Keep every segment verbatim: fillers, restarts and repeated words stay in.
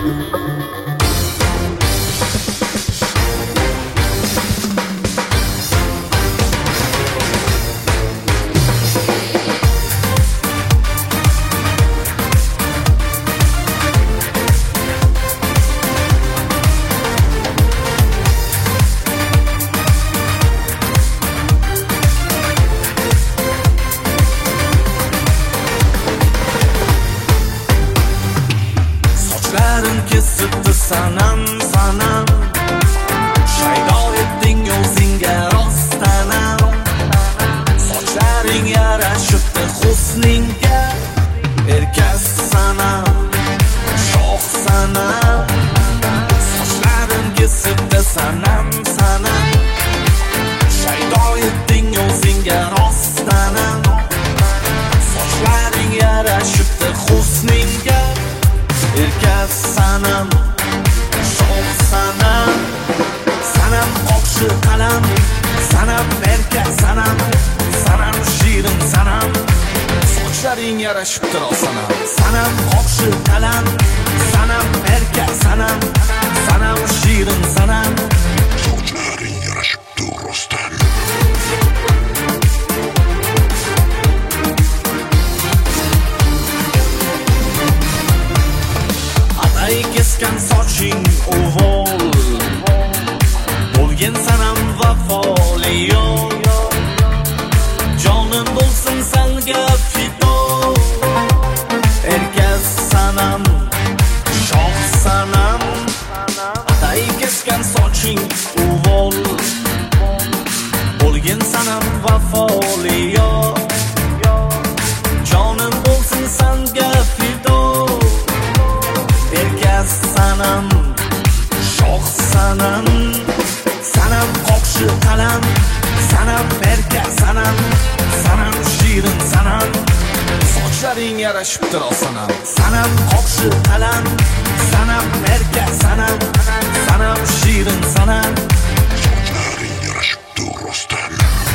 Sochlarim kesibdi sanam sanam, shaydo etding o'zingga rostdanam. Sochlaring yarashibdi husningga, erkas sanam, shoh sanam. Sochlarim kesibdi sanam sanam, shaydo etding o'zingga rostdanam. Sochlaring yarashibdi husningga, erkas sanam, shoh sanam. Sanam oqshi qalam, sanam erkas sanam, sanam shirin sanam. Sochlaring yarashibdi sanam. Sanam oqshi qalam, sanam erkas sanam, sanam shirin sanam. Sochlaring yarashibdi rostdan. Atay kesgan soching uvol, bo'lgin sanam vafoli yo'l. Jonim bo'lsin senga fido, erkas sanam, shoh sanam. Atay kesgan soching uvol, bo'lgin sanam vafoli yo'l. Jonim bo'lsin senga fido, erkas sanam, shoh sanam. Sanam oqshi qalam, sanam erkas sanam, sanam shirin sanam. Sochlaring yarashibdi sanam. Sanam oqshi qalam, sanam erkas sanam, sanam shirin sanam. Sochlaring yarashibdi rostdan.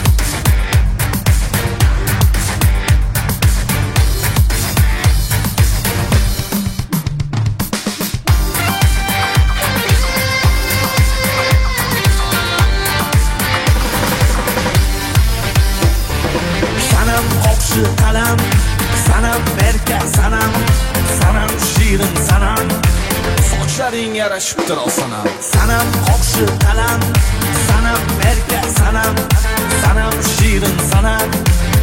Sanam oqshi qalam, sanam erkas sanam, sanam shirin sanam. Sochlaring yarashibdi sanam. Sanam oqshi qalam, sanam erkas sanam, sanam shirin sanam.